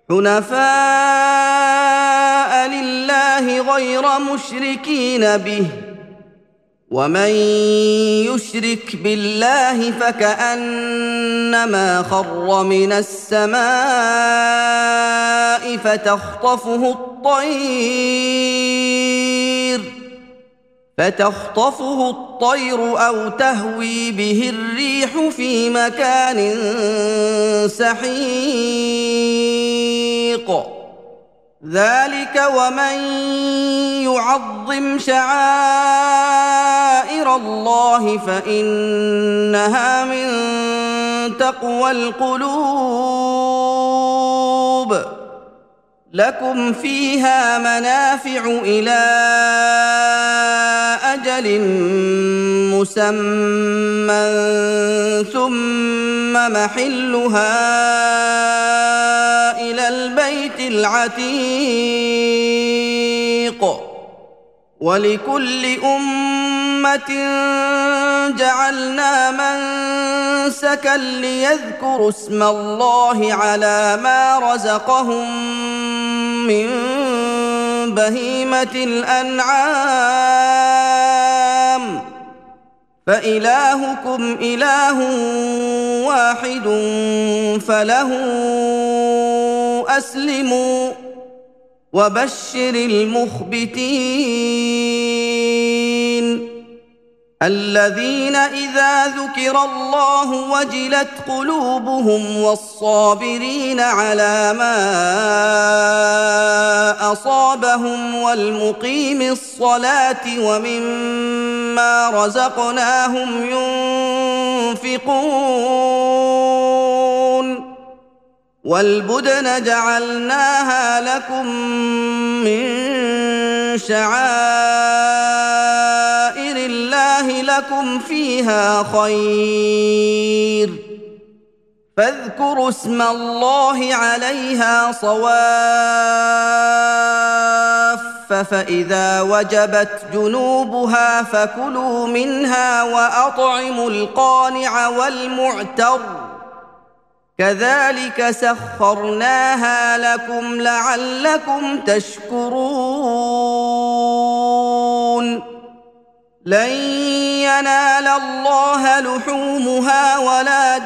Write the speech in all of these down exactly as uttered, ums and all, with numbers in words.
حنفاء لله غير مشركين به، ومن يشرك بالله فكأنما خر من السماء فتخطفه الطير فتخطفه الطير أو تهوي به الريح في مكان سحيق. ذلك ومن يعظم شعائر الله فإنها من تقوى القلوب. لكم فيها منافع إلى أجل مسمى ثم محلها إلى البيت العتيق. ولكل أمة جعلنا منسكا ليذكروا اسم الله على ما رزقهم من بهيمة الأنعام، فإلهكم إله واحد فله أسلموا وبشر المخبتين الذين إذا ذكر الله وجلت قلوبهم والصابرين على ما أصابهم والمقيم الصلاة ومما رزقناهم ينفقون. والبدن جعلناها لكم من شعائر الله لكم فيها خير، فاذكروا اسم الله عليها صواف، فإذا وجبت جنوبها فكلوا منها وأطعموا القانع والمعتر، كذلك سخرناها لكم لعلكم تشكرون. لن ينال الله لحومها ولا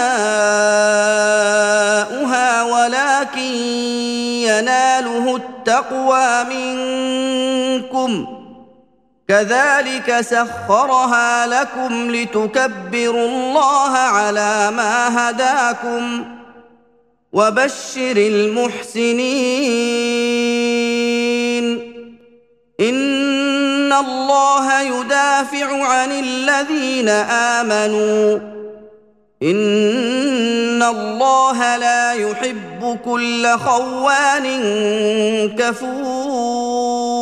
دماؤها ولكن يناله التقوى منكم، كذلك سخرها لكم لتكبروا الله على ما هداكم وبشر المحسنين. إن الله يدافع عن الذين آمنوا، إن الله لا يحب كل خوان كفور.